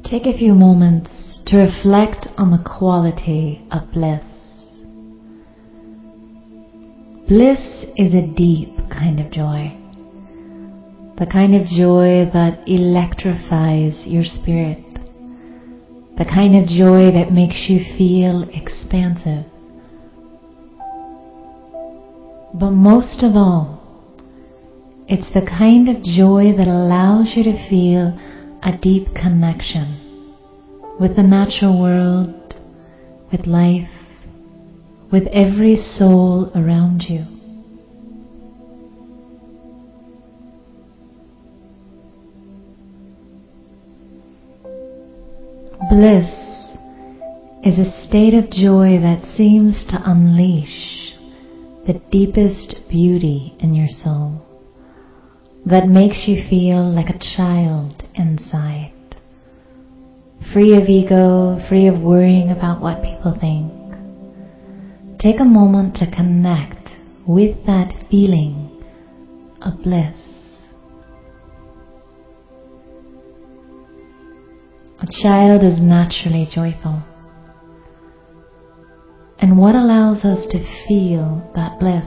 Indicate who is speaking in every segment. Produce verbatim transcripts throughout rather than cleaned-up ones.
Speaker 1: Take a few moments to reflect on the quality of bliss. Bliss is a deep kind of joy, the kind of joy that electrifies your spirit, the kind of joy that makes you feel expansive. But most of all, it's the kind of joy that allows you to feel a deep connection with the natural world, with life, with every soul around you. Bliss is a state of joy that seems to unleash the deepest beauty in your soul, that makes you feel like a child inside, free of ego, free of worrying about what people think. Take a moment to connect with that feeling of bliss. A child is naturally joyful. And what allows us to feel that bliss?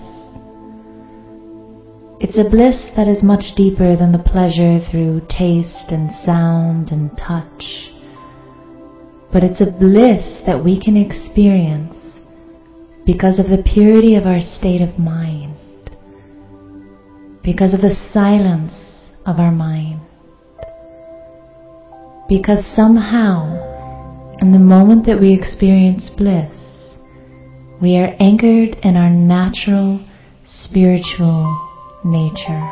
Speaker 1: It's a bliss that is much deeper than the pleasure through taste and sound and touch. But it's a bliss that we can experience because of the purity of our state of mind, because of the silence of our mind, because somehow in the moment that we experience bliss, we are anchored in our natural spiritual nature.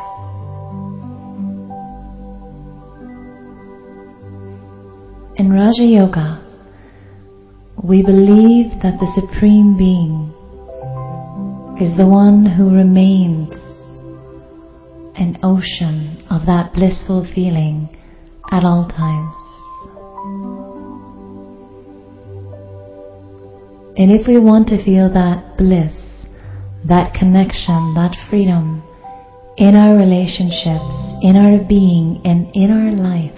Speaker 1: In Raja Yoga, we believe that the Supreme Being is the one who remains an ocean of that blissful feeling at all times. And if we want to feel that bliss, that connection, that freedom in our relationships, in our being, and in our life,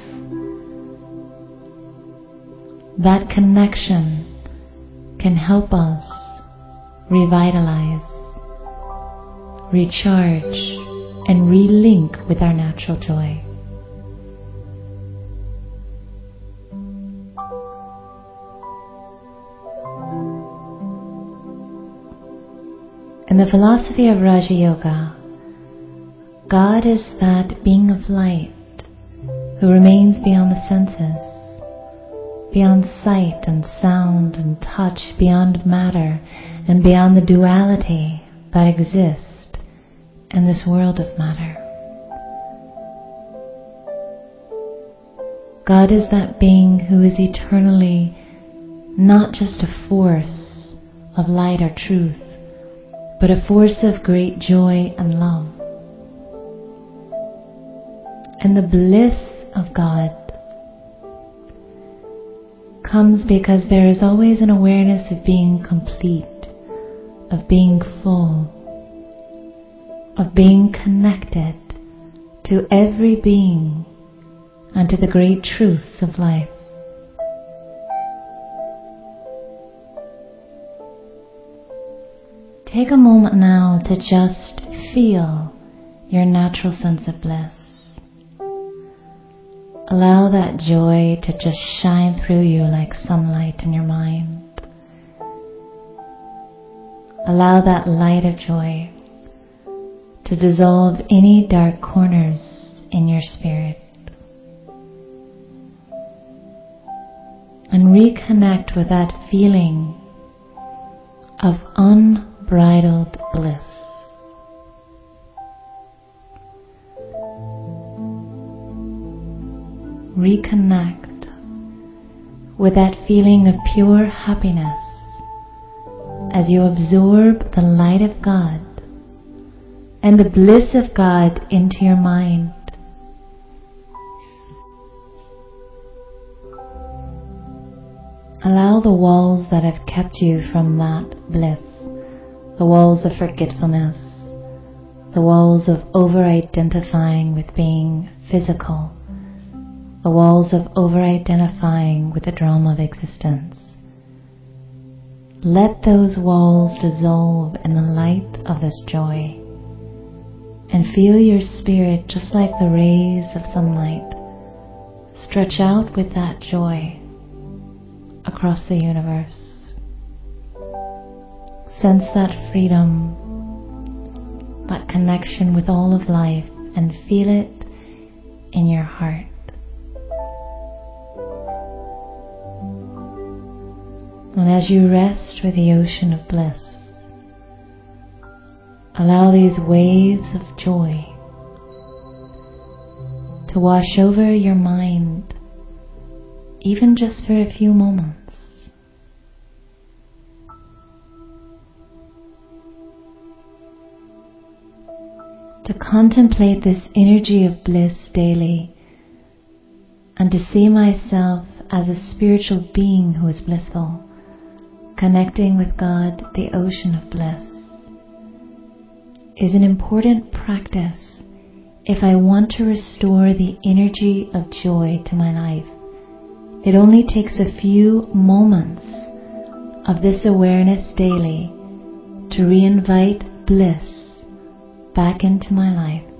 Speaker 1: that connection can help us revitalize, recharge, and relink with our natural joy. In the philosophy of Raja Yoga, God is that being of light who remains beyond the senses, beyond sight and sound and touch, beyond matter and beyond the duality that exists in this world of matter. God is that being who is eternally not just a force of light or truth, but a force of great joy and love. And the bliss of God comes because there is always an awareness of being complete, of being full, of being connected to every being and to the great truths of life. Take a moment now to just feel your natural sense of bliss. Allow that joy to just shine through you like sunlight in your mind. Allow that light of joy to dissolve any dark corners in your spirit. And reconnect with that feeling of unbridled bliss. Reconnect with that feeling of pure happiness as you absorb the light of God and the bliss of God into your mind. Allow the walls that have kept you from that bliss, the walls of forgetfulness, the walls of over-identifying with being physical, the walls of over-identifying with the drama of existence. Let those walls dissolve in the light of this joy, and feel your spirit, just like the rays of sunlight, stretch out with that joy across the universe. Sense that freedom, that connection with all of life, and feel it in your heart. And as you rest with the ocean of bliss, allow these waves of joy to wash over your mind, even just for a few moments. To contemplate this energy of bliss daily, and to see myself as a spiritual being who is blissful, connecting with God, the ocean of bliss, is an important practice if I want to restore the energy of joy to my life. It only takes a few moments of this awareness daily to reinvite bliss back into my life.